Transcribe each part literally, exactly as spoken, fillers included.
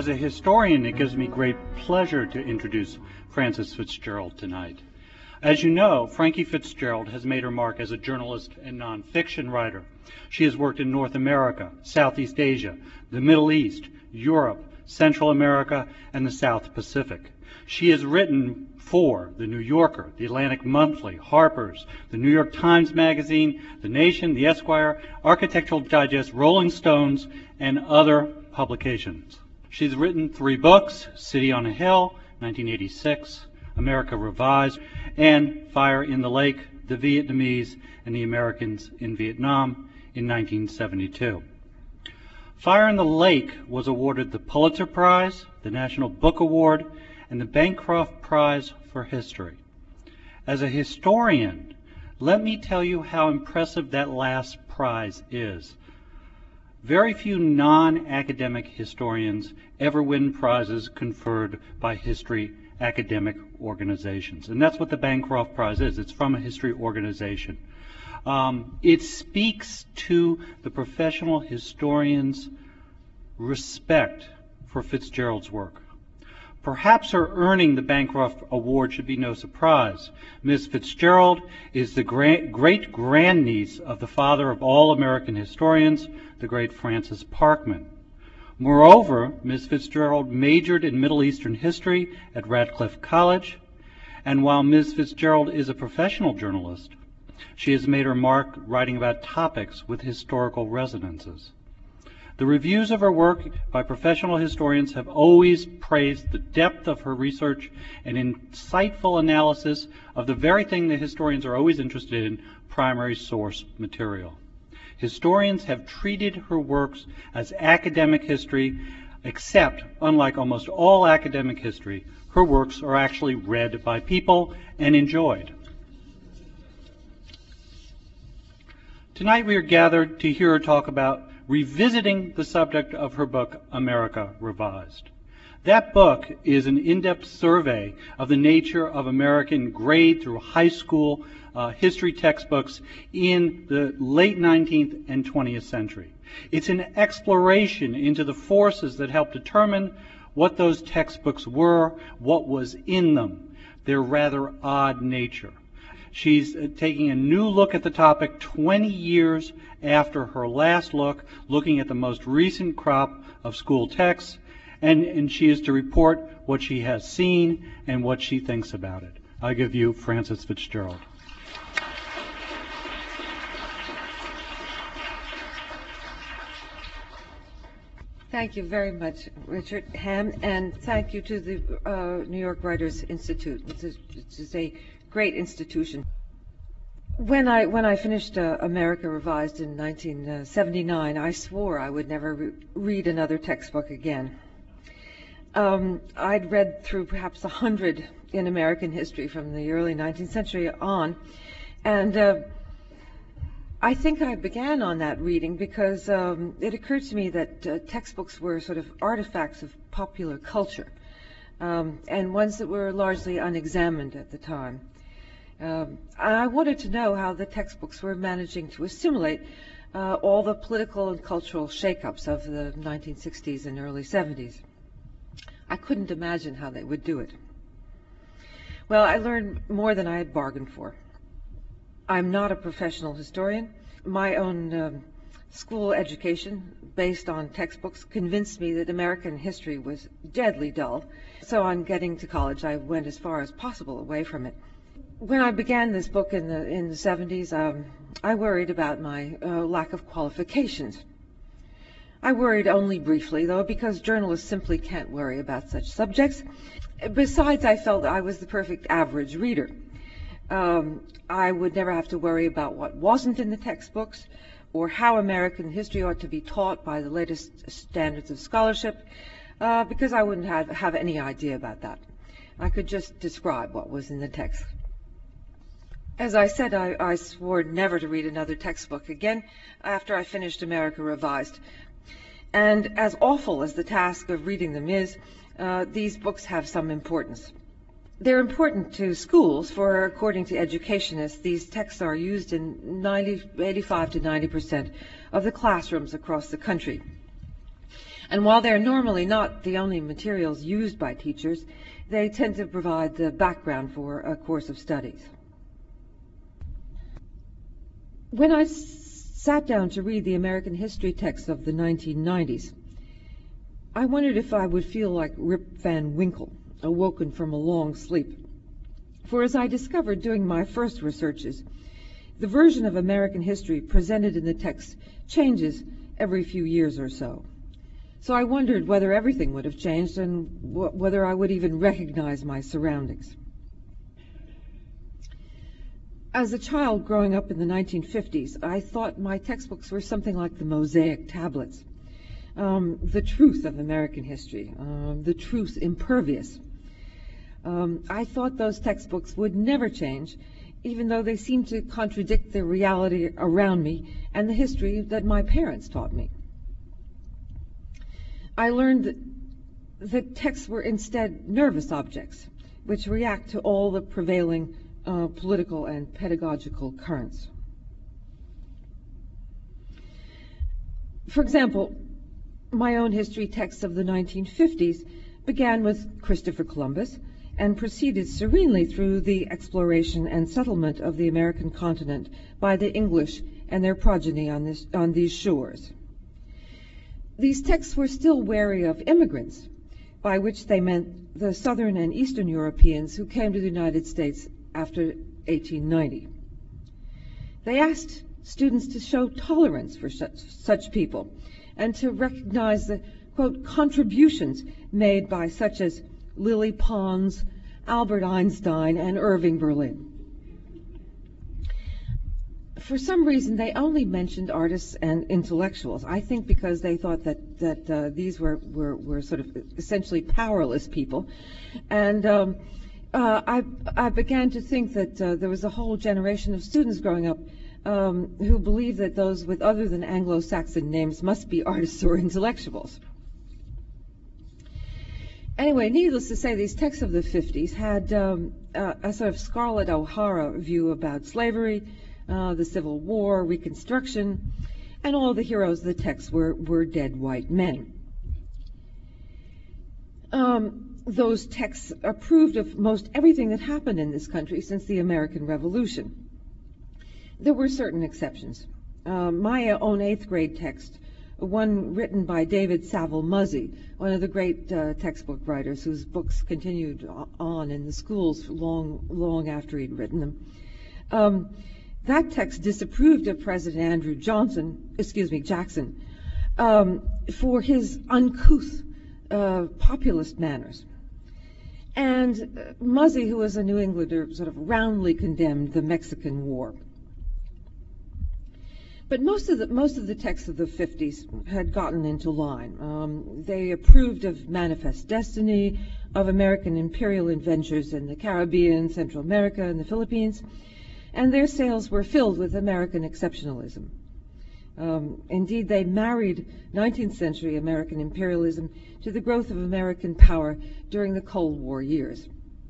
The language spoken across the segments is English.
As a historian, it gives me great pleasure to introduce Frances FitzGerald tonight. As you know, Frankie FitzGerald has made her mark as a journalist and nonfiction writer. She has worked in North America, Southeast Asia, the Middle East, Europe, Central America, and the South Pacific. She has written for The New Yorker, The Atlantic Monthly, Harper's, The New York Times Magazine, The Nation, The Esquire, Architectural Digest, Rolling Stones, and other publications. She's written three books, City on a Hill, nineteen eighty-six, America Revised, and Fire in the Lake, The Vietnamese and the Americans in Vietnam in nineteen seventy-two. Fire in the Lake was awarded the Pulitzer Prize, the National Book Award, and the Bancroft Prize for History. As a historian, let me tell you how impressive that last prize is. Very few non-academic historians ever win prizes conferred by history academic organizations. And that's what the Bancroft Prize is. It's from a history organization. Um, it speaks to the professional historian's respect for FitzGerald's work. Perhaps her earning the Bancroft Award should be no surprise. Miz FitzGerald is the great-grandniece of the father of all American historians, the great Francis Parkman. Moreover, Miz FitzGerald majored in Middle Eastern history at Radcliffe College, and while Miz FitzGerald is a professional journalist, she has made her mark writing about topics with historical resonances. The reviews of her work by professional historians have always praised the depth of her research and insightful analysis of the very thing that historians are always interested in, primary source material. Historians have treated her works as academic history, except, unlike almost all academic history, her works are actually read by people and enjoyed. Tonight we are gathered to hear her talk about revisiting the subject of her book, America Revised. That book is an in-depth survey of the nature of American grade through high school uh, history textbooks in the late nineteenth and twentieth century. It's an exploration into the forces that helped determine what those textbooks were, what was in them, their rather odd nature. She's uh, taking a new look at the topic twenty years after her last look, looking at the most recent crop of school texts, and, and she is to report what she has seen and what she thinks about it. I give you Frances FitzGerald. Thank you very much, Richard Ham, and thank you to the uh, New York Writers Institute. This is, this is a great institution. When I when I finished uh, America Revised in nineteen seventy-nine, I swore I would never re read another textbook again. Um, I'd read through perhaps a hundred in American history from the early nineteenth century on, and uh, I think I began on that reading because um, it occurred to me that uh, textbooks were sort of artifacts of popular culture, um, and ones that were largely unexamined at the time. Um, I wanted to know how the textbooks were managing to assimilate uh, all the political and cultural shakeups of the nineteen sixties and early seventies. I couldn't imagine how they would do it. Well, I learned more than I had bargained for. I'm not a professional historian. My own um, school education, based on textbooks, convinced me that American history was deadly dull. So on getting to college, I went as far as possible away from it. When I began this book in the in the seventies, um, I worried about my uh, lack of qualifications. I worried only briefly, though, because journalists simply can't worry about such subjects. Besides, I felt I was the perfect average reader. Um, I would never have to worry about what wasn't in the textbooks, or how American history ought to be taught by the latest standards of scholarship, uh, because I wouldn't have, have any idea about that. I could just describe what was in the text. As I said, I, I swore never to read another textbook again after I finished America Revised. And as awful as the task of reading them is, uh, these books have some importance. They're important to schools, for according to educationists, these texts are used in ninety, eighty-five to ninety percent of the classrooms across the country. And while they're normally not the only materials used by teachers, they tend to provide the background for a course of studies. When I sat down to read the American history text of the nineteen nineties, I wondered if I would feel like Rip Van Winkle, awoken from a long sleep. For as I discovered during my first researches, the version of American history presented in the text changes every few years or so. So I wondered whether everything would have changed and wh- whether I would even recognize my surroundings. As a child growing up in the nineteen fifties, I thought my textbooks were something like the Mosaic tablets, um, the truth of American history, uh, the truth impervious. Um, I thought those textbooks would never change, even though they seemed to contradict the reality around me and the history that my parents taught me. I learned that, that texts were instead nervous objects, which react to all the prevailing uh, political and pedagogical currents. For example, my own history text of the nineteen fifties began with Christopher Columbus and proceeded serenely through the exploration and settlement of the American continent by the English and their progeny on, this, on these shores. These texts were still wary of immigrants, by which they meant the Southern and Eastern Europeans who came to the United States after eighteen ninety. They asked students to show tolerance for such, such people and to recognize the, quote, contributions made by such as Lily Pons, Albert Einstein, and Irving Berlin. For some reason, they only mentioned artists and intellectuals. I think because they thought that that uh, these were, were were sort of essentially powerless people, and um, uh, I I began to think that uh, there was a whole generation of students growing up um, who believed that those with other than Anglo-Saxon names must be artists or intellectuals. Anyway, needless to say, these texts of the fifties had um, uh, a sort of Scarlett O'Hara view about slavery, uh, the Civil War, Reconstruction, and all the heroes of the text were, were dead white men. Um, those texts approved of most everything that happened in this country since the American Revolution. There were certain exceptions. Uh, my own eighth grade text, one written by David Saville Muzzy, one of the great uh, textbook writers whose books continued on in the schools long, long after he'd written them. Um, that text disapproved of President Andrew Johnson, excuse me, Jackson, um, for his uncouth uh, populist manners. And uh, Muzzy, who was a New Englander, sort of roundly condemned the Mexican War. But most of the most of the texts of the fifties had gotten into line. Um, they approved of Manifest Destiny, of American imperial adventures in the Caribbean, Central America, and the Philippines, and their sales were filled with American exceptionalism. Um, indeed, they married nineteenth century American imperialism to the growth of American power during the Cold War years.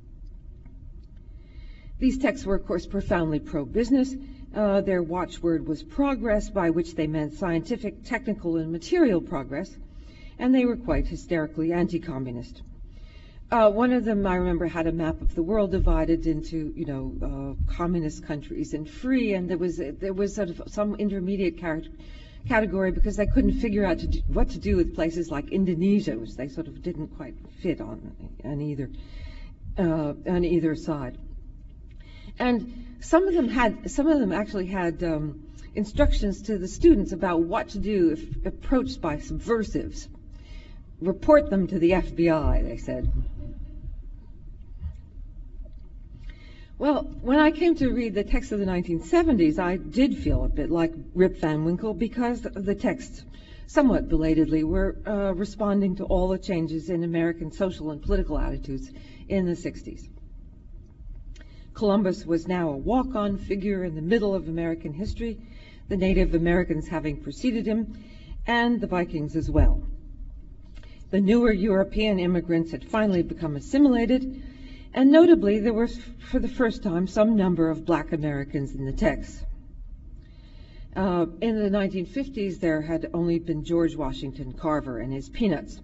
These texts were, of course, profoundly pro-business. Uh, their watchword was progress, by which they meant scientific, technical, and material progress, and they were quite hysterically anti-communist. Uh, one of them, I remember, had a map of the world divided into, you know, uh, communist countries and free, and there was there was sort of some intermediate category because they couldn't figure out to do, what to do with places like Indonesia, which they sort of didn't quite fit on on either uh, on either side. And some of them had, some of them actually had um, instructions to the students about what to do if approached by subversives. Report them to the F B I, they said. Well, when I came to read the text of the nineteen seventies, I did feel a bit like Rip Van Winkle because the texts, somewhat belatedly, were uh, responding to all the changes in American social and political attitudes in the sixties. Columbus was now a walk-on figure in the middle of American history, the Native Americans having preceded him, and the Vikings as well. The newer European immigrants had finally become assimilated, and notably there were, for the first time, some number of black Americans in the text. Uh, in the nineteen fifties, there had only been George Washington Carver and his Peanuts.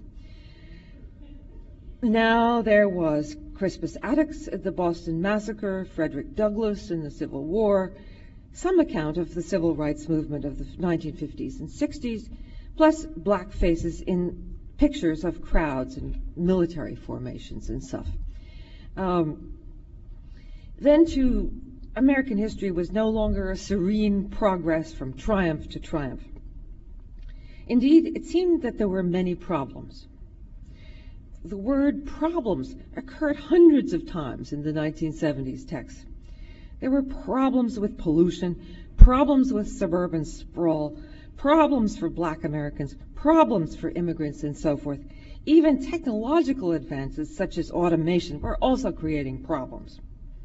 Now there was Crispus Attucks at the Boston Massacre, Frederick Douglass in the Civil War, some account of the civil rights movement of the nineteen fifties and sixties, plus black faces in pictures of crowds and military formations and stuff. Um, then to American history was no longer a serene progress from triumph to triumph. Indeed, it seemed that there were many problems. The word problems occurred hundreds of times in the nineteen seventies text. There were problems with pollution, problems with suburban sprawl, problems for black Americans, problems for immigrants, and so forth. Even technological advances such as automation were also creating problems.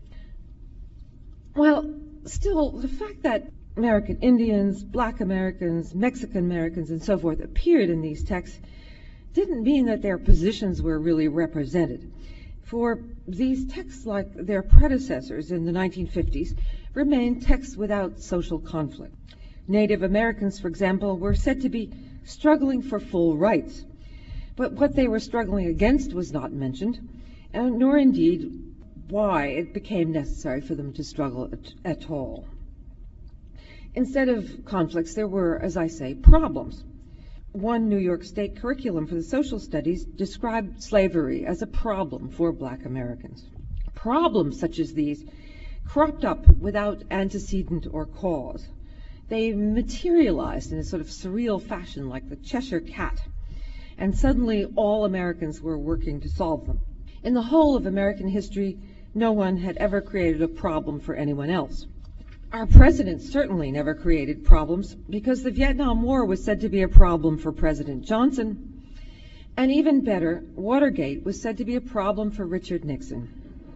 Well, still, the fact that American Indians, black Americans, Mexican Americans, and so forth appeared in these texts didn't mean that their positions were really represented. For these texts, like their predecessors in the nineteen fifties, remained texts without social conflict. Native Americans, for example, were said to be struggling for full rights. But what they were struggling against was not mentioned, and nor indeed why it became necessary for them to struggle at, at all. Instead of conflicts, there were, as I say, problems. One New York State curriculum for the social studies described slavery as a problem for black Americans. Problems such as these cropped up without antecedent or cause. They materialized in a sort of surreal fashion like the Cheshire Cat, and suddenly all Americans were working to solve them. In the whole of American history, no one had ever created a problem for anyone else. Our president certainly never created problems, because the Vietnam War was said to be a problem for President Johnson. And even better, Watergate was said to be a problem for Richard Nixon.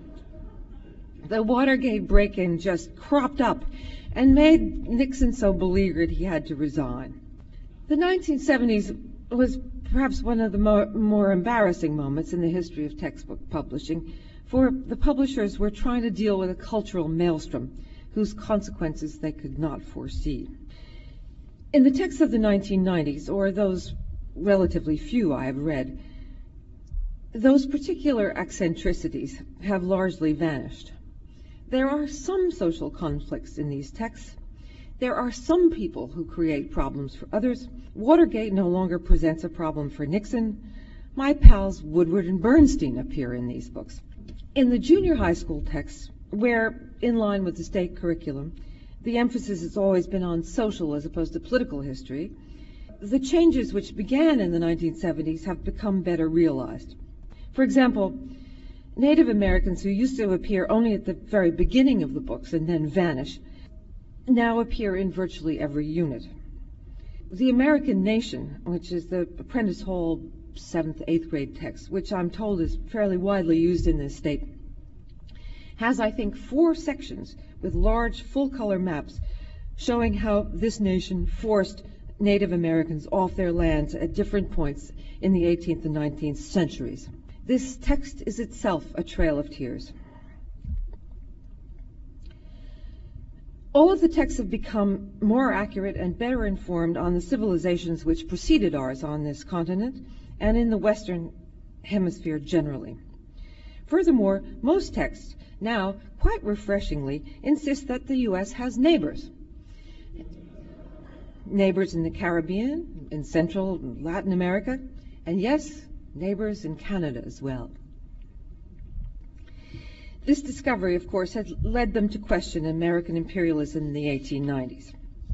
The Watergate break-in just cropped up and made Nixon so beleaguered he had to resign. The nineteen seventies was perhaps one of the more, more embarrassing moments in the history of textbook publishing, for the publishers were trying to deal with a cultural maelstrom whose consequences they could not foresee. In the texts of the nineteen nineties, or those relatively few I have read, those particular eccentricities have largely vanished. There are some social conflicts in these texts. There are some people who create problems for others. Watergate no longer presents a problem for Nixon. My pals Woodward and Bernstein appear in these books. In the junior high school texts, where, in line with the state curriculum, the emphasis has always been on social as opposed to political history, the changes which began in the nineteen seventies have become better realized. For example, Native Americans who used to appear only at the very beginning of the books and then vanish now appear in virtually every unit. The American Nation, which is the Prentice Hall seventh, eighth grade text, which I'm told is fairly widely used in this state, has, I think, four sections with large full-color maps showing how this nation forced Native Americans off their lands at different points in the eighteenth and nineteenth centuries. This text is itself a trail of tears. All of the texts have become more accurate and better informed on the civilizations which preceded ours on this continent and in the Western Hemisphere generally. Furthermore, most texts now, quite refreshingly, insist that the U S has neighbors. Neighbors in the Caribbean, in Central and Latin America, and yes, neighbors in Canada as well. This discovery, of course, had led them to question American imperialism in the eighteen nineties.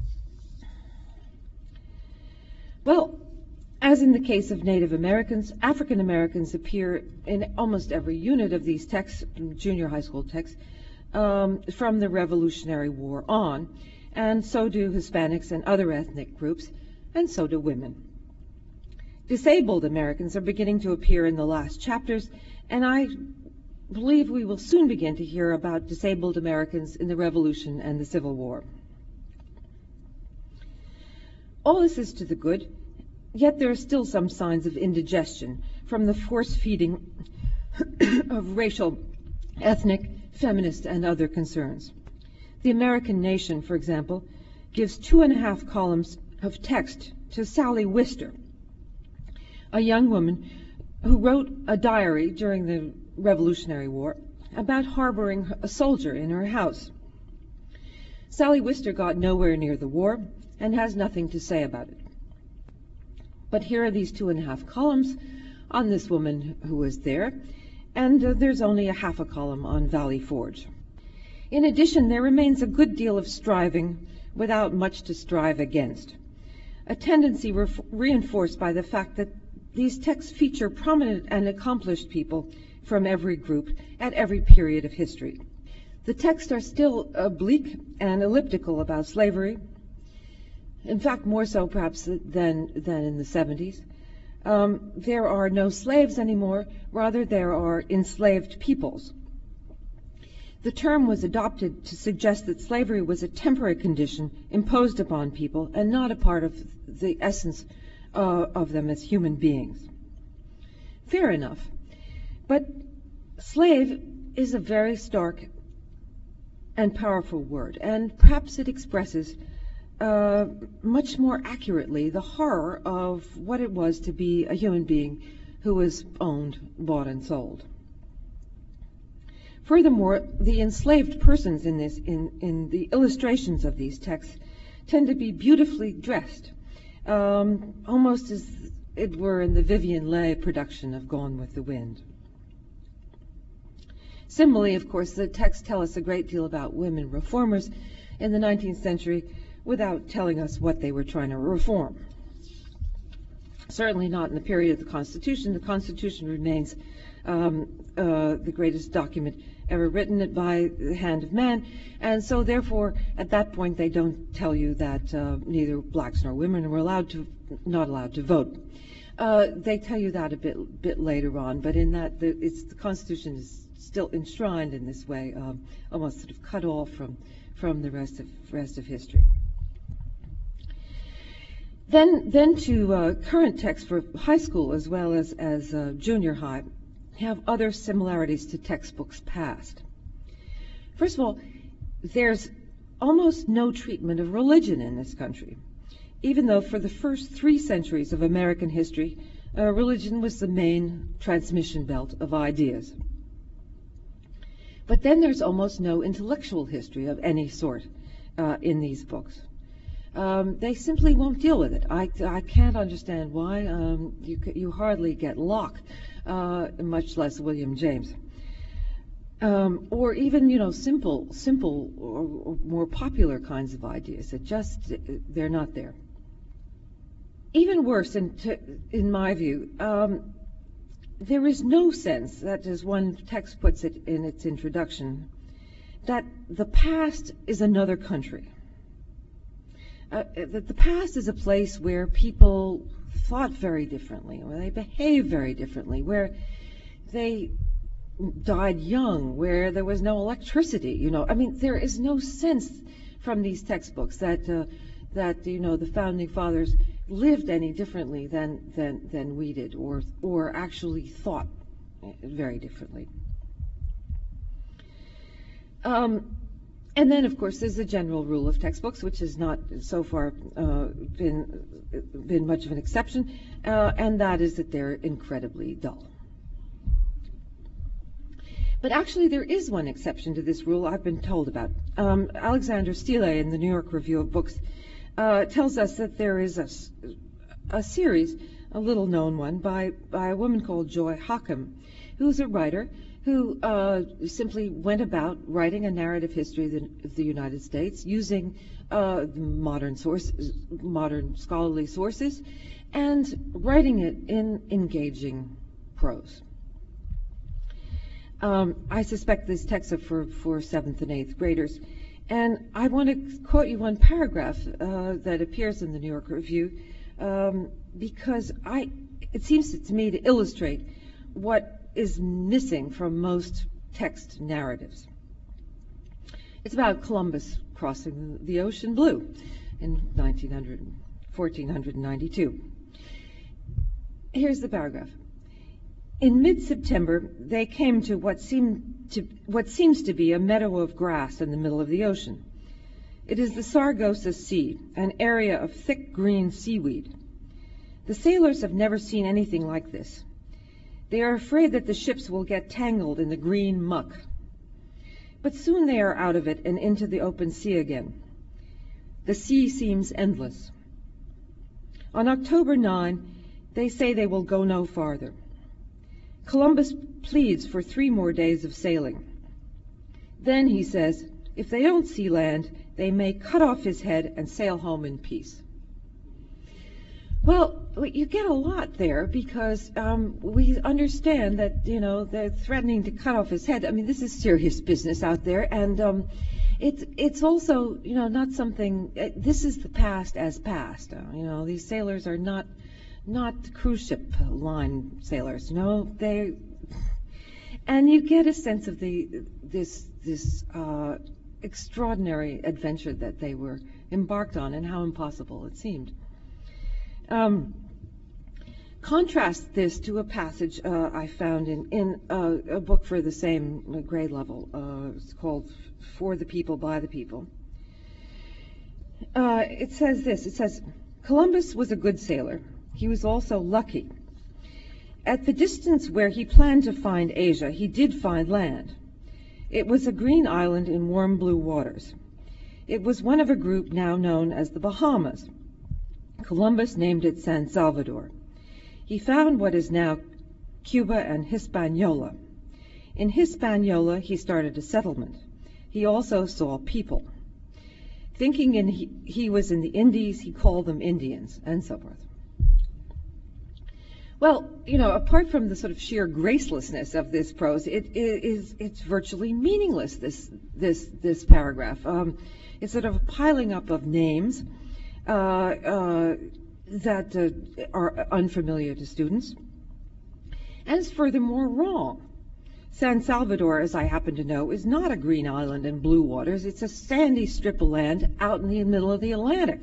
Well, as in the case of Native Americans, African Americans appear in almost every unit of these texts, junior high school texts, um, from the Revolutionary War on, and so do Hispanics and other ethnic groups, and so do women. Disabled Americans are beginning to appear in the last chapters, and I believe we will soon begin to hear about disabled Americans in the Revolution and the Civil War. All this is to the good, yet there are still some signs of indigestion from the force-feeding of racial, ethnic, feminist, and other concerns. The American Nation, for example, gives two and a half columns of text to Sally Wister, a young woman who wrote a diary during the Revolutionary War about harboring a soldier in her house. Sally Wister got nowhere near the war and has nothing to say about it. But here are these two and a half columns on this woman who was there, and uh, there's only a half a column on Valley Forge. In addition, there remains a good deal of striving without much to strive against, a tendency re- reinforced by the fact that these texts feature prominent and accomplished people from every group at every period of history. The texts are still oblique and elliptical about slavery, in fact more so perhaps than, than in the seventies. Um, there are no slaves anymore, rather there are enslaved peoples. The term was adopted to suggest that slavery was a temporary condition imposed upon people and not a part of the essence uh, of them as human beings. Fair enough. But slave is a very stark and powerful word, and perhaps it expresses uh, much more accurately the horror of what it was to be a human being who was owned, bought, and sold. Furthermore, the enslaved persons in, this, in, in the illustrations of these texts tend to be beautifully dressed, um, almost as it were in the Vivian Leigh production of Gone with the Wind. Similarly, of course, the texts tell us a great deal about women reformers in the nineteenth century without telling us what they were trying to reform. Certainly not in the period of the Constitution. The Constitution remains um, uh, the greatest document ever written by the hand of man, and so therefore at that point they don't tell you that uh, neither blacks nor women were allowed to, not allowed to vote. Uh, they tell you that a bit, bit later on, but in that the, it's, the Constitution is still enshrined in this way, um, almost sort of cut off from, from the rest of, rest of history. Then, then to uh, current texts for high school as well as, as uh, junior high have other similarities to textbooks past. First of all, there's almost no treatment of religion in this country, even though for the first three centuries of American history, uh, religion was the main transmission belt of ideas. But then there's almost no intellectual history of any sort uh, in these books. Um, they simply won't deal with it. I, I can't understand why. Um, you, you hardly get Locke, uh, much less William James. Um, or even, you know, simple, simple or, or more popular kinds of ideas that just, they're not there. Even worse, in, t- in my view, um, there is no sense, that as one text puts it in its introduction, that the past is another country. Uh, that the past is a place where people thought very differently, where they behaved very differently, where they died young, where there was no electricity. You know, I mean, there is no sense from these textbooks that uh, that you know the founding fathers lived any differently than than than we did, or or actually thought very differently. Um, and then, of course, there's the general rule of textbooks, which has not so far uh, been been much of an exception, uh, and that is that they're incredibly dull. But actually, there is one exception to this rule I've been told about. Um, Alexander Stille, in the New York Review of Books, uh, tells us that there is a, a series, a little-known one, by, by a woman called Joy Hockham, who's a writer who uh, simply went about writing a narrative history of the, of the United States using uh, modern sources, modern scholarly sources, and writing it in engaging prose. Um, I suspect these texts are for, for seventh and eighth graders. And I want to quote you one paragraph uh, that appears in the New York Review um, because I, it seems to me to illustrate what is missing from most text narratives. It's about Columbus crossing the ocean blue in nineteen hundred, fourteen ninety-two. Here's the paragraph. In mid-September, they came to what seemed to what seems to be a meadow of grass in the middle of the ocean. It is the Sargasso Sea, an area of thick green seaweed. The sailors have never seen anything like this. They are afraid that the ships will get tangled in the green muck. But soon they are out of it and into the open sea again. The sea seems endless. On October ninth, they say they will go no farther. Columbus pleads for three more days of sailing. Then, he says, if they don't see land, they may cut off his head and sail home in peace. Well, you get a lot there because um, we understand that, you know, they're threatening to cut off his head. I mean, this is serious business out there, and um, it's it's also, you know, not something. Uh, this is the past as past. Uh, you know, these sailors are not not cruise ship line sailors. You know, they, and you get a sense of the this this uh, extraordinary adventure that they were embarked on and how impossible it seemed. Um, contrast this to a passage uh, I found in, in uh, a book for the same grade level. Uh, it's called For the People, by the People. Uh, it says this, it says, Columbus was a good sailor. He was also lucky. At the distance where he planned to find Asia, he did find land. It was a green island in warm blue waters. It was one of a group now known as the Bahamas. Columbus named it San Salvador. He found what is now Cuba and Hispaniola. In Hispaniola, he started a settlement. He also saw people. Thinking in he, he was in the Indies, he called them Indians, and so forth. Well, you know, apart from the sort of sheer gracelessness of this prose, it, it is it's virtually meaningless. This this this paragraph. Um, it's sort of a piling up of names. Uh, uh, that uh, are unfamiliar to students, and is furthermore wrong. San Salvador, as I happen to know, is not a green island in blue waters. It's a sandy strip of land out in the middle of the Atlantic.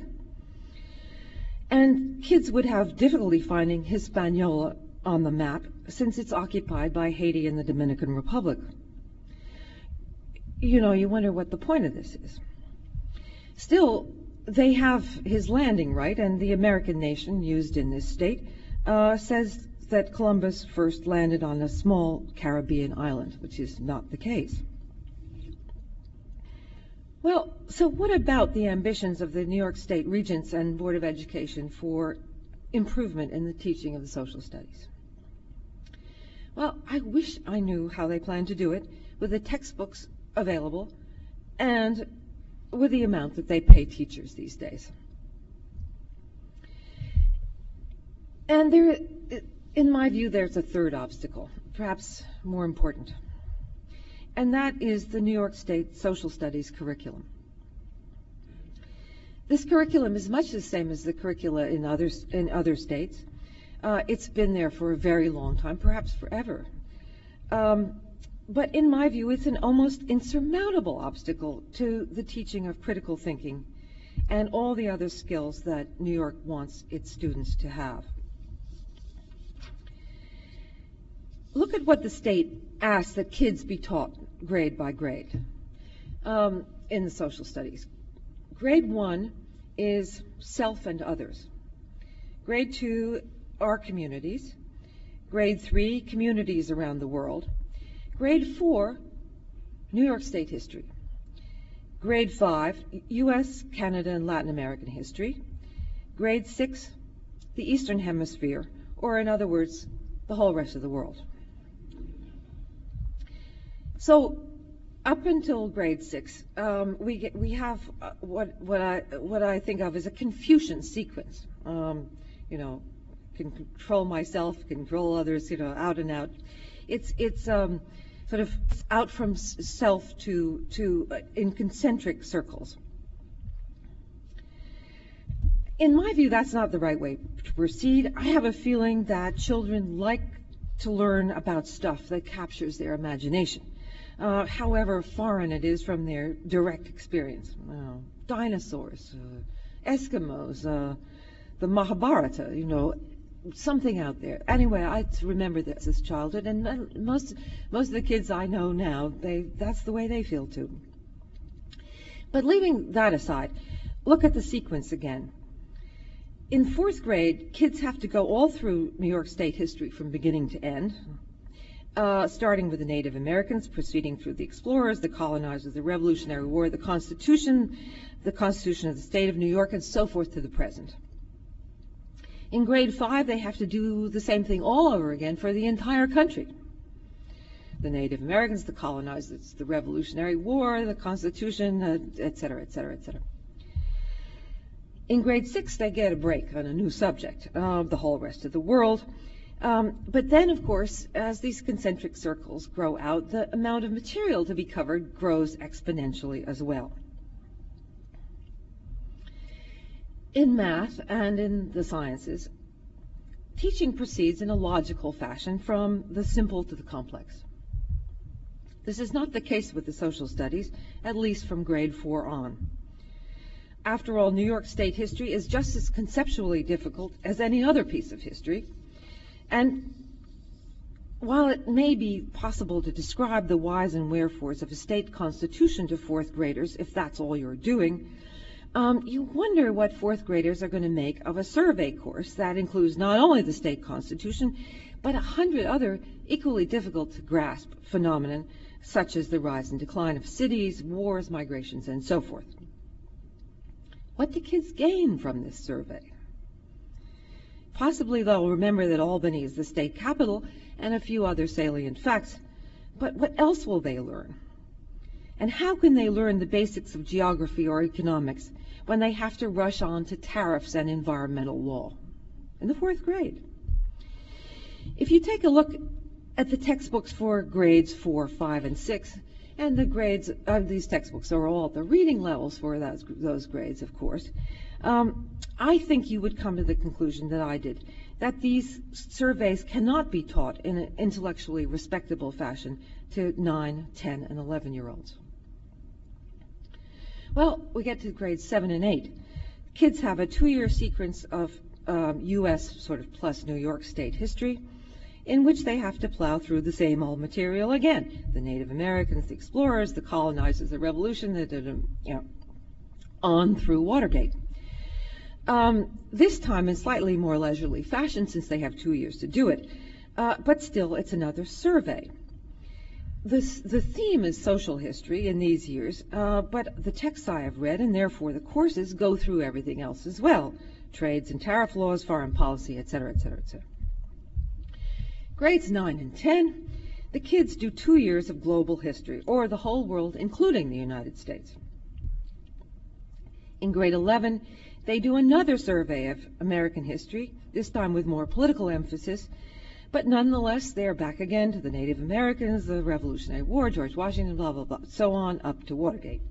And kids would have difficulty finding Hispaniola on the map since it's occupied by Haiti and the Dominican Republic. You know, you wonder what the point of this is. Still, they have his landing right, and the American nation used in this state uh, says that Columbus first landed on a small Caribbean island, which is not the case. Well, so what about the ambitions of the New York State Regents and Board of Education for improvement in the teaching of the social studies? Well, I wish I knew how they plan to do it with the textbooks available and with the amount that they pay teachers these days. And there, in my view, there's a third obstacle, perhaps more important, and that is the New York State Social Studies curriculum. This curriculum is much the same as the curricula in other, in other states. Uh, it's been there for a very long time, perhaps forever. Um, But in my view, it's an almost insurmountable obstacle to the teaching of critical thinking and all the other skills that New York wants its students to have. Look at what the state asks that kids be taught grade by grade um, in the social studies. Grade one is self and others. Grade two are communities. Grade three, communities around the world. Grade four, New York State history. Grade five, U S, Canada, and Latin American history. Grade six, the Eastern Hemisphere, or in other words, the whole rest of the world. So up until grade six, um, we get, we have uh, what what I what I think of as a Confucian sequence. Um, you know, can control myself, control others. You know, out and out. It's it's um, sort of out from self to to uh, in concentric circles. In my view, that's not the right way to proceed. I have a feeling that children like to learn about stuff that captures their imagination, uh, however foreign it is from their direct experience. Uh, dinosaurs, uh, Eskimos, uh, the Mahabharata, you know, something out there. Anyway, I remember this as childhood, and most most of the kids I know now, they that's the way they feel too. But leaving that aside, look at the sequence again. In fourth grade, kids have to go all through New York State history from beginning to end, uh, starting with the Native Americans, proceeding through the explorers, the colonizers, the Revolutionary War, the Constitution, the Constitution of the State of New York, and so forth to the present. In grade five, they have to do the same thing all over again for the entire country. The Native Americans, the colonizers, the Revolutionary War, the Constitution, uh, et cetera, et cetera, et cetera. In grade six, they get a break on a new subject, uh, the whole rest of the world. Um, but then, of course, as these concentric circles grow out, the amount of material to be covered grows exponentially as well. In math and in the sciences, teaching proceeds in a logical fashion from the simple to the complex. This is not the case with the social studies, at least from grade four on. After all, New York State history is just as conceptually difficult as any other piece of history. And while it may be possible to describe the whys and wherefores of a state constitution to fourth graders, if that's all you're doing, um, you wonder what fourth graders are going to make of a survey course that includes not only the state constitution, but a hundred other equally difficult to grasp phenomena, such as the rise and decline of cities, wars, migrations, and so forth. What do kids gain from this survey? Possibly they'll remember that Albany is the state capital and a few other salient facts, but what else will they learn? And how can they learn the basics of geography or economics when they have to rush on to tariffs and environmental law in the fourth grade? If you take a look at the textbooks for grades four, five, and six, and the grades of these textbooks are all at the reading levels for those, those grades, of course, um, I think you would come to the conclusion that I did, that these surveys cannot be taught in an intellectually respectable fashion to nine, ten, and eleven-year-olds. Well, we get to grades seven and eight. Kids have a two-year sequence of um, U S sort of plus New York State history, in which they have to plow through the same old material again. The Native Americans, the explorers, the colonizers, the revolution, the, the, the, you know, on through Watergate. Um, this time in slightly more leisurely fashion, since they have two years to do it. Uh, but still, it's another survey. This, the theme is social history in these years, uh, but the texts I have read, and therefore the courses, go through everything else as well. Trades and tariff laws, foreign policy, et cetera, et cetera, et cetera. Grades nine and ten, the kids do two years of global history, or the whole world, including the United States. In grade eleven, they do another survey of American history, this time with more political emphasis, but nonetheless, they are back again to the Native Americans, the Revolutionary War, George Washington, blah, blah, blah, so on, up to Watergate.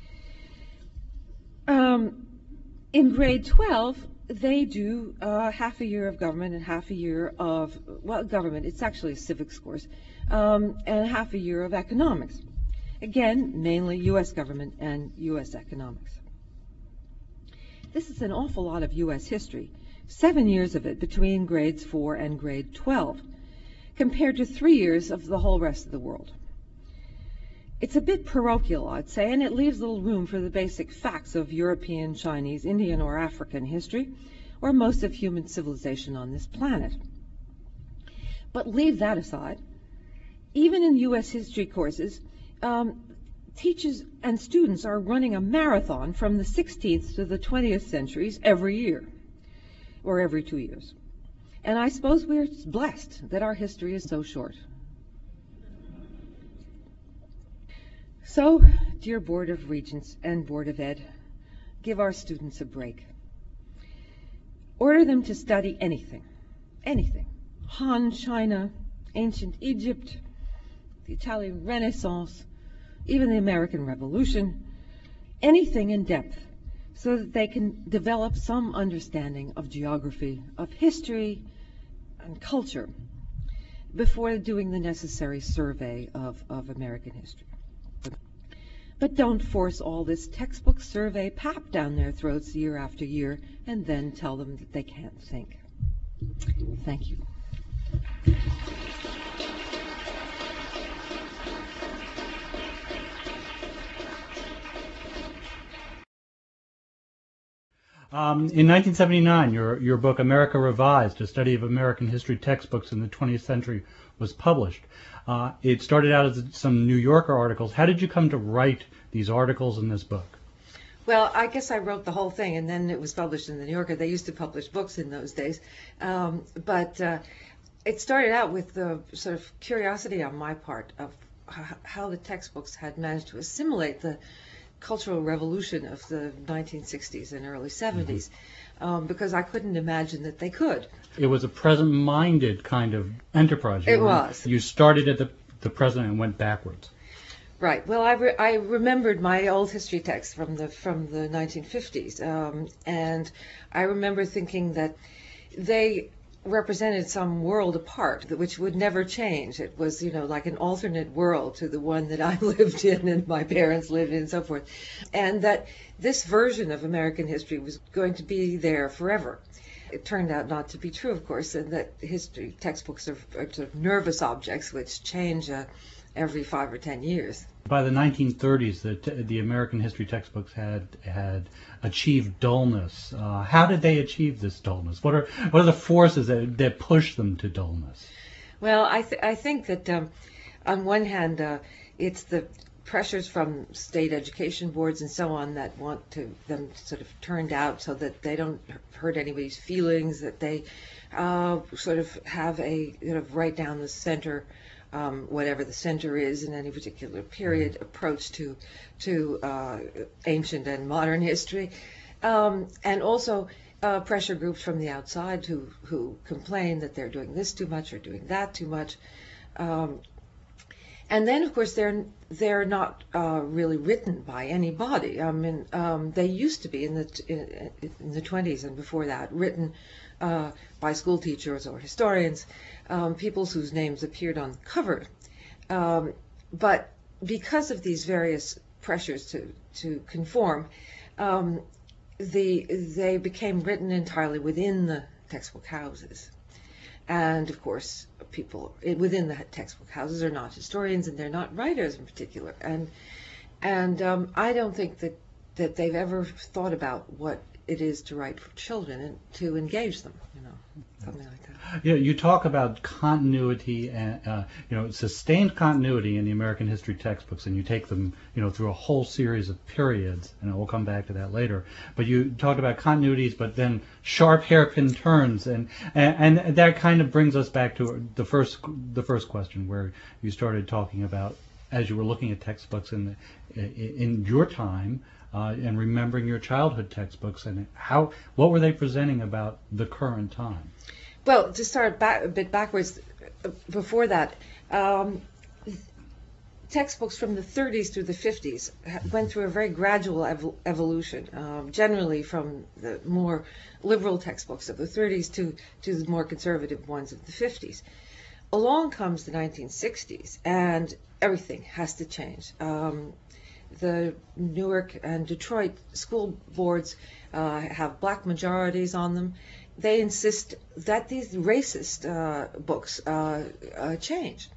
Um, in grade twelve, they do uh, half a year of government and half a year of, well, government, it's actually a civics course, um, and half a year of economics. Again, mainly U S government and U S economics. This is an awful lot of U S history, seven years of it between grades four and grade twelve, compared to three years of the whole rest of the world. It's a bit parochial, I'd say, and it leaves little room for the basic facts of European, Chinese, Indian, or African history, or most of human civilization on this planet. But leave that aside. Even in U S history courses, um, teachers and students are running a marathon from the sixteenth to the twentieth centuries every year, or every two years. And I suppose we're blessed that our history is so short. So, dear Board of Regents and Board of Ed, give our students a break. Order them to study anything, anything. Han China, ancient Egypt, the Italian Renaissance, even the American Revolution, anything in depth, so that they can develop some understanding of geography, of history, and culture before doing the necessary survey of, of American history. But don't force all this textbook survey pap down their throats year after year and then tell them that they can't think. Thank you. Um, in nineteen seventy-nine, your, your book, America Revised, A Study of American History Textbooks in the twentieth Century, was published. Uh, it started out as some New Yorker articles. How did you come to write these articles in this book? Well, I guess I wrote the whole thing, and then it was published in the New Yorker. They used to publish books in those days. Um, but uh, it started out with the sort of curiosity on my part of how the textbooks had managed to assimilate the cultural revolution of the nineteen sixties and early seventies, mm-hmm. um, because I couldn't imagine that they could. It was a present-minded kind of enterprise. You it were, was. You started at the, the present and went backwards. Right. Well, I, re I remembered my old history text from the from the nineteen fifties, um, and I remember thinking that they represented some world apart, which would never change. It was, you know, like an alternate world to the one that I lived in and my parents lived in and so forth. And that this version of American history was going to be there forever. It turned out not to be true, of course, and that history textbooks are, are sort of nervous objects which change uh, every five or ten years. By the nineteen thirties, the, the American history textbooks had had achieved dullness. Uh, how did they achieve this dullness? What are what are the forces that, that push them to dullness? Well, I th I think that um, on one hand, uh, it's the pressures from state education boards and so on that want to them sort of turned out so that they don't hurt anybody's feelings, that they uh, sort of have a sort of right down the center. Um, whatever the center is in any particular period, approach to to uh, ancient and modern history, um, and also uh, pressure groups from the outside who who complain that they're doing this too much or doing that too much, um, and then of course they're they're not uh, really written by anybody. I mean, um, they used to be in the in, in the twenties and before that written uh, by school teachers or historians. Um, people whose names appeared on the cover. Um, but because of these various pressures to, to conform, um, the, they became written entirely within the textbook houses. And of course, people within the textbook houses are not historians and they're not writers in particular. And, and um, I don't think that, that they've ever thought about what it is to write for children and to engage them, you know, something like that. Yeah, you talk about continuity and uh, you know, sustained continuity in the American history textbooks, and you take them, you know, through a whole series of periods, and we'll come back to that later. But you talk about continuities, but then sharp hairpin turns, and, and and that kind of brings us back to the first the first question, where you started talking about as you were looking at textbooks in the, in your time. Uh, and remembering your childhood textbooks, and how, what were they presenting about the current time? Well, to start back, a bit backwards, before that, um, textbooks from the thirties through the fifties went through a very gradual ev evolution, um, generally from the more liberal textbooks of the thirties to, to the more conservative ones of the fifties. Along comes the nineteen sixties, and everything has to change. Um, The Newark and Detroit school boards uh, have black majorities on them. They insist that these racist uh, books uh, uh, change.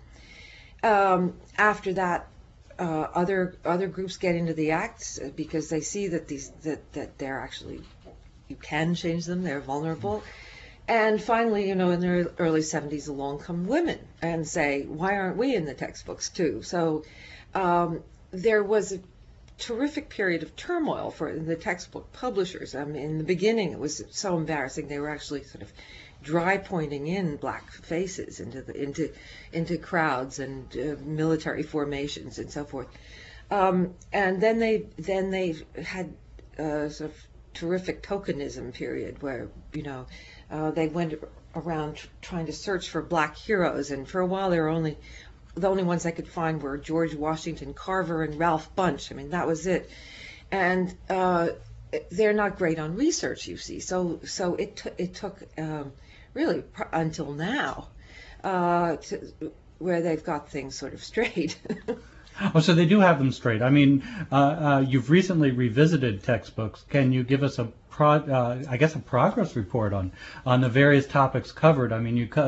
Um, after that, uh, other other groups get into the act because they see that these that that they're actually, you can change them. They're vulnerable. And finally, you know, in the early seventies, along come women and say, why aren't we in the textbooks too? So um, there was a terrific period of turmoil for the textbook publishers. I mean, in the beginning, it was so embarrassing. They were actually sort of dry pointing in black faces into the into into crowds and uh, military formations and so forth. Um, and then they then they had a sort of terrific tokenism period where, you know, uh, they went around tr trying to search for black heroes, and for a while they were only the only ones I could find were George Washington Carver and Ralph Bunche. I mean, that was it. And uh, they're not great on research, you see. So so it t it took um, really pr until now uh, to, where they've got things sort of straight. Oh, so they do have them straight. I mean, uh, uh, you've recently revisited textbooks. Can you give us a pro uh, I guess a progress report on on the various topics covered? I mean, you co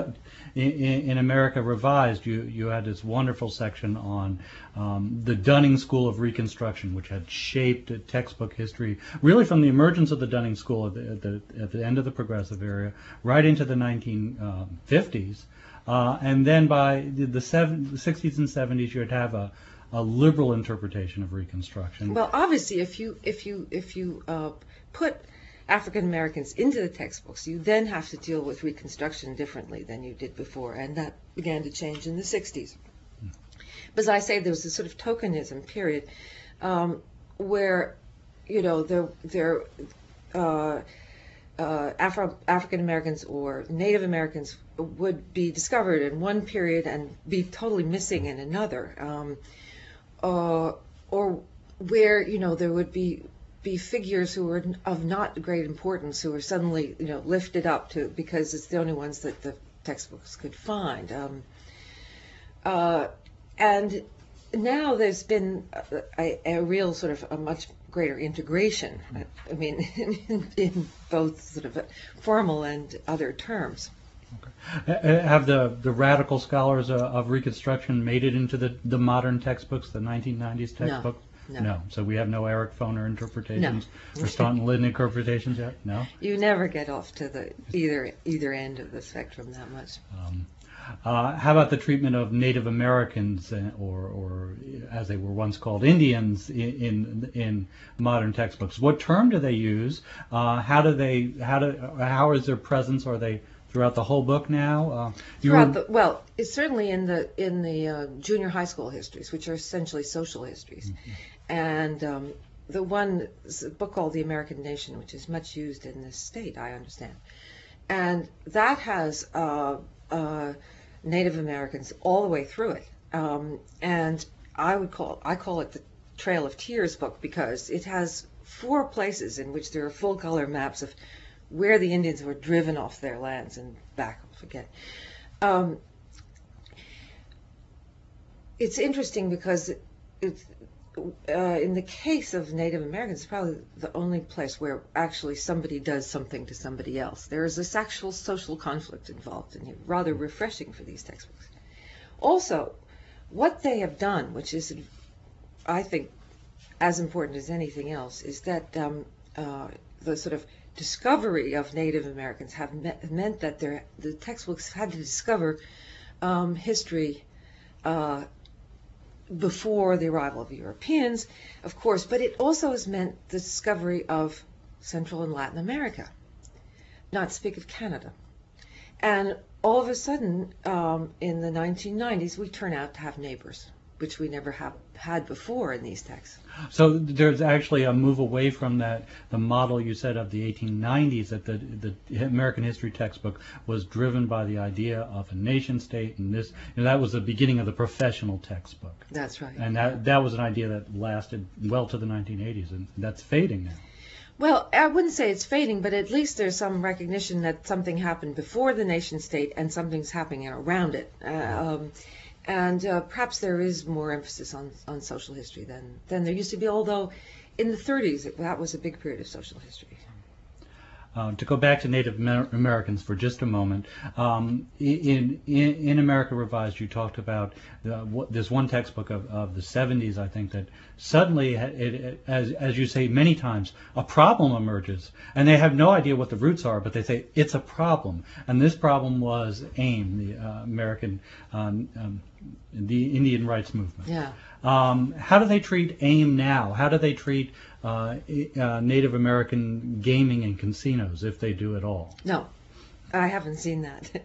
in, in America Revised, you, you had this wonderful section on um, the Dunning School of Reconstruction, which had shaped textbook history really from the emergence of the Dunning School at the, at the, at the end of the Progressive era right into the nineteen fifties. Uh, and then by the, the, seven, the sixties and seventies, you'd have a, a liberal interpretation of Reconstruction. Well, obviously, if you if you if you uh, put African Americans into the textbooks, you then have to deal with Reconstruction differently than you did before, and that began to change in the sixties. But as I say, there was this sort of tokenism period um, where, you know, there there uh, uh, Afro African Americans or Native Americans would be discovered in one period and be totally missing in another, um, uh, or where, you know, there would be be figures who were of not great importance who were suddenly, you know, lifted up to because it's the only ones that the textbooks could find. Um, uh, and now there's been a, a, a real sort of a much greater integration. I mean, in, in both sort of formal and other terms. Okay. Have the, the radical scholars uh, of Reconstruction made it into the, the modern textbooks, the nineteen nineties textbooks? No. No. So we have no Eric Foner interpretations No. or Staunton Lynn interpretations yet? No? You never get off to the either either end of the spectrum that much. Um, uh, how about the treatment of Native Americans, uh, or, or as they were once called, Indians in in, in modern textbooks? What term do they use? Uh, how do they? How do? How is their presence? Are they throughout the whole book now? Uh, you throughout were, the, well, it's certainly in the in the uh, junior high school histories, which are essentially social histories, mm-hmm. and um, the one a book called The American Nation, which is much used in this state, I understand, and that has uh, uh, Native Americans all the way through it, um, and I would call I call it the Trail of Tears book because it has four places in which there are full color maps of where the Indians were driven off their lands and back again. Um, it's interesting because it, it's, uh, in the case of Native Americans, it's probably the only place where actually somebody does something to somebody else. There is this actual social conflict involved in here, rather refreshing for these textbooks. Also, what they have done, which is, I think, as important as anything else, is that um, uh, the sort of discovery of Native Americans have me meant that the textbooks had to discover um, history uh, before the arrival of Europeans, of course, but it also has meant the discovery of Central and Latin America, not to speak of Canada. And all of a sudden, um, in the nineteen nineties, we turn out to have neighbors, which we never have had before in these texts. So there's actually a move away from that, the model you said of the eighteen nineties, that the, the American history textbook was driven by the idea of a nation state, and this, and that was the beginning of the professional textbook. That's right. And that, that was an idea that lasted well to the nineteen eighties, and that's fading now. Well, I wouldn't say it's fading, but at least there's some recognition that something happened before the nation state and something's happening around it. Uh, um, And uh, perhaps there is more emphasis on, on social history than, than there used to be, although in the thirties, that was a big period of social history. Uh, to go back to Native Amer Americans for just a moment, um, in, in in America Revised, you talked about the, what, this one textbook of, of the seventies, I think, that suddenly, it, it, as as you say many times, a problem emerges, and they have no idea what the roots are, but they say it's a problem, and this problem was AIM, the uh, American, um, um, the Indian Rights Movement. Yeah. Um, how do they treat AIM now? How do they treat uh, uh, Native American gaming and casinos, if they do at all? No, I haven't seen that.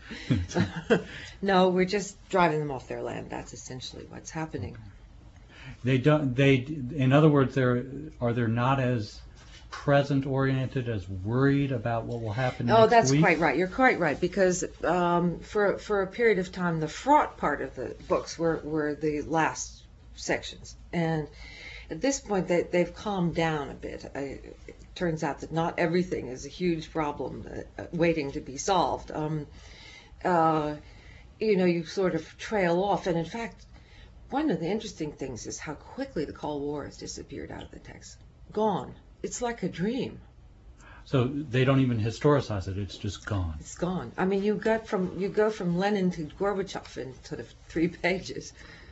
No, we're just driving them off their land. That's essentially what's happening. They don't. They, in other words, they're are they not as present oriented, as worried about what will happen next Oh, that's week? quite right. You're quite right, because um, for for a period of time, the fraught part of the books were were the last sections, and at this point they, they've calmed down a bit. I, it turns out that not everything is a huge problem uh, waiting to be solved. Um, uh, you know, you sort of trail off, and in fact, one of the interesting things is how quickly the Cold War has disappeared out of the text. Gone. It's like a dream. So they don't even historicize it; it's just gone. It's gone. I mean, you got from you go from Lenin to Gorbachev in sort of three pages.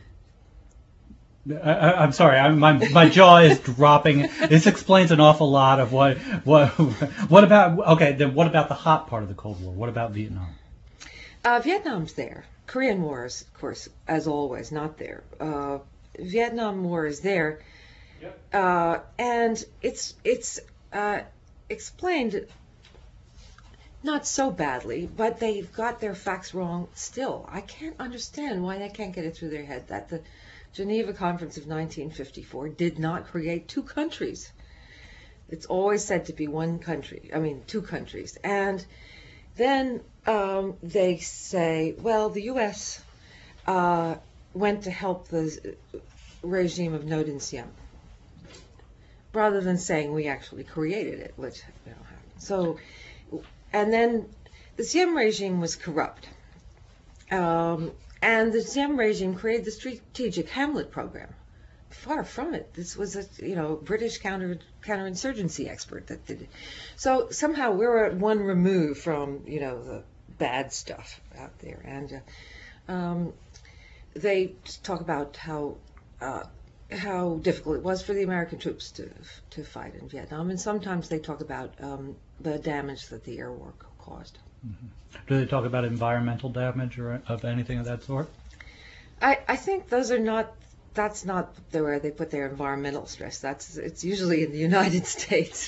I, I, I'm sorry, I, my my jaw is dropping. This explains an awful lot of what what what about. Okay, then what about the hot part of the Cold War? What about Vietnam? Uh, Vietnam's there. Korean War is, of course, as always, not there. Uh, Vietnam War is there, yep. uh, and it's it's uh, explained not so badly, but they've got their facts wrong still. I can't understand why they can't get it through their head that the Geneva Conference of nineteen fifty-four did not create two countries. It's always said to be one country, I mean two countries. And then um, they say, well, the U S uh, went to help the regime of Ngo Dinh Siem, rather than saying we actually created it, which you know, happened. So, and then the Siem regime was corrupt. Um, And the Siem regime created the Strategic Hamlet Program. Far from it. This was a you know British counter counterinsurgency expert that did it. So somehow we're at one remove from you know the bad stuff out there. And uh, um, they talk about how uh, how difficult it was for the American troops to to fight in Vietnam, and sometimes they talk about um, the damage that the air war caused. Mm-hmm. Do they talk about environmental damage or of anything of that sort? I, I think those are not, that's not the where they put their environmental stress. That's, it's usually in the United States.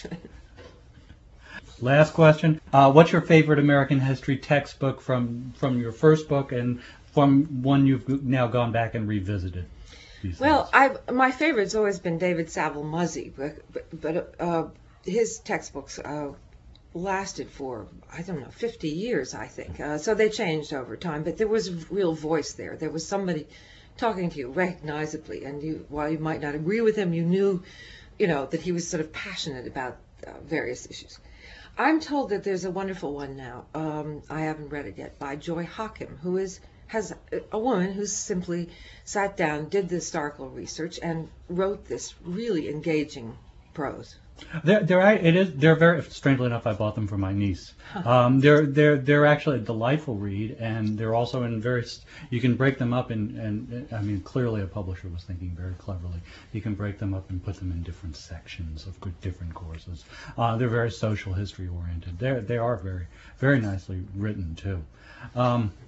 Last question. Uh, what's your favorite American history textbook from, from your first book and from one you've now gone back and revisited? Well, I've, my favorite's always been David Saville Muzzy, but, but, but uh, his textbooks uh, lasted for, I don't know, fifty years, I think. Uh, so they changed over time, but there was a real voice there. There was somebody talking to you recognizably, and you, while you might not agree with him, you knew, you know, that he was sort of passionate about uh, various issues. I'm told that there's a wonderful one now, um, I haven't read it yet, by Joy Hockham, who is has a woman who's simply sat down, did the historical research, and wrote this really engaging prose. They're, they're it is they're very strangely enough I bought them for my niece. Um, they're they're they're actually a delightful read, and they're also in various. You can break them up in, and I mean clearly a publisher was thinking very cleverly. You can break them up and put them in different sections of good, different courses. Uh, they're very social history oriented. They they are very very nicely written too. Um,